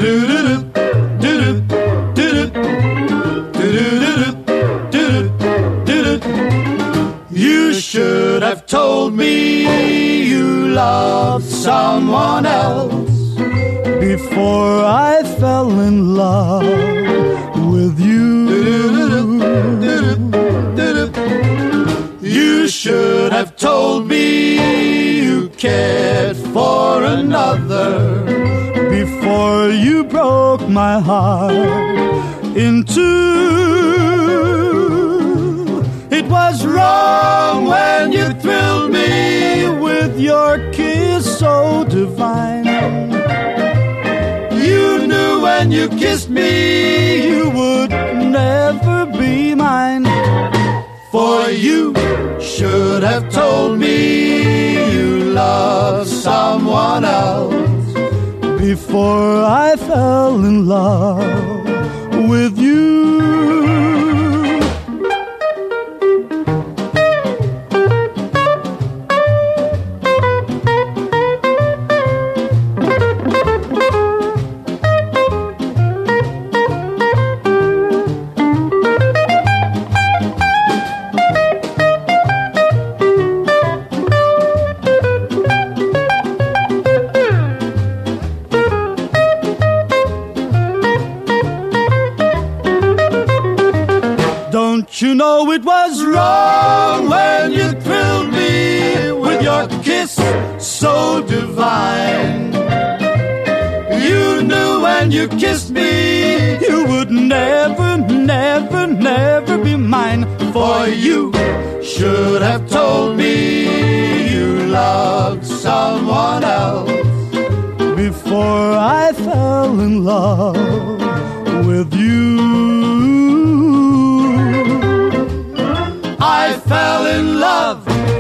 You should have told me you loved someone else before I fell in love with you. You should have told me you cared for another before you broke my heart in two. It was wrong when you thrilled me with your kiss so divine. You knew when you kissed me you would never be mine. For you should have told me you loved someone else before I fell in love with you. You know it was wrong when you thrilled me with your kiss so divine. You knew when you kissed me you would never, never, never be mine. For you should have told me you loved someone else before I fell in love with you. I fell in love